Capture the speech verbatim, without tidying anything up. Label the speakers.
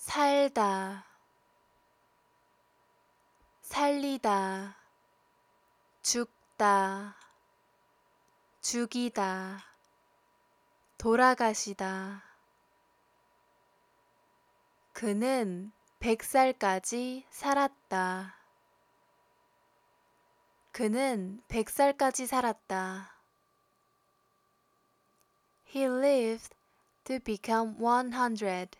Speaker 1: 살다, 살리다, 죽다, 죽이다, 돌아가시다. 그는 백 살까지 살았다. 그는 백 살까지 살았다. He lived to become one hundred.